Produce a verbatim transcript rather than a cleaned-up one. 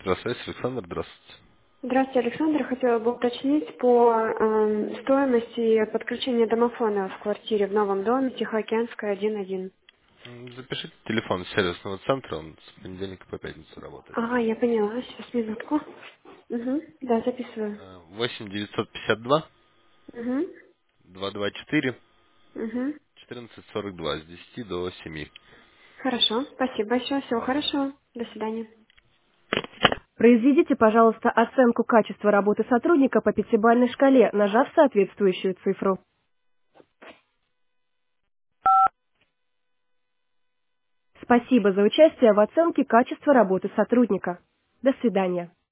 Здравствуйте, Александр, здравствуйте. Здравствуйте, Александр. Хотела бы уточнить по эм, стоимости подключения домофона в квартире в новом доме Тихоокеанская один один. М, Запишите телефон сервисного центра, он с понедельника по пятницу работает. Ага, я поняла. Сейчас, минутку. Угу. Да, записываю. Э, восемь девятьсот пятьдесят два Угу. двести двадцать четыре Угу. четырнадцать сорок два с десяти до семи. Хорошо. Спасибо большое. Всего Пожалуйста. хорошего. До свидания. Произведите, пожалуйста, оценку качества работы сотрудника по пятибалльной шкале, нажав соответствующую цифру. Спасибо за участие в оценке качества работы сотрудника. До свидания.